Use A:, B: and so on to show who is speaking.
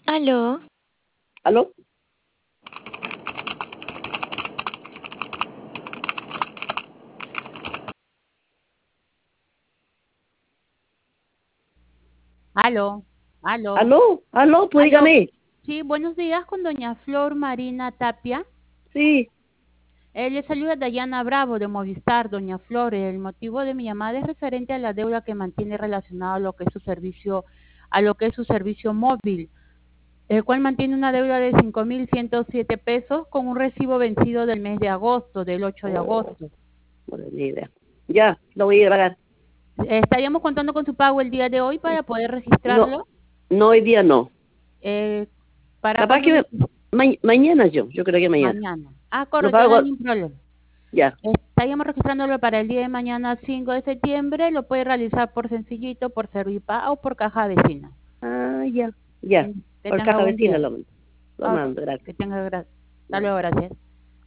A: ¿Aló?
B: ¿Aló?
C: Aló, aló,
B: ¿Aló? ¿Aló? Pues
C: aló.
B: dígame.
C: Sí, buenos días con doña Flor Marina Tapia.
B: Sí.
C: Le saluda Dayana Bravo de Movistar, doña Flor. El motivo de mi llamada es referente a la deuda que mantiene relacionado a lo que es su servicio, móvil, el cual mantiene una deuda de 5.107 pesos con un recibo vencido del mes de agosto, del 8 de
B: Oh,
C: agosto.
B: no tengo ni idea. Ya, lo voy a ir a pagar.
C: Estaríamos contando con su pago el día de hoy para poder
B: No,
C: registrarlo.
B: no hoy día no.
C: Eh, ¿Para
B: Capaz
C: cuándo
B: que mañana yo creo que mañana.
C: mañana?
B: Lo
C: Correcto, no hay
B: pago,
C: ningún problema.
B: ya.
C: Estaríamos registrándolo para el día de mañana 5 de septiembre. Lo puede realizar por Sencillito, por Servipa o por caja vecina.
B: Ah, ya, ya.
C: Que
B: Por
C: tenga
B: caja
C: buen
B: vecina
C: día.
B: lo
C: Ok,
B: mando, gracias.
C: que tenga gracias. Hasta
B: Bueno.
C: luego, gracias.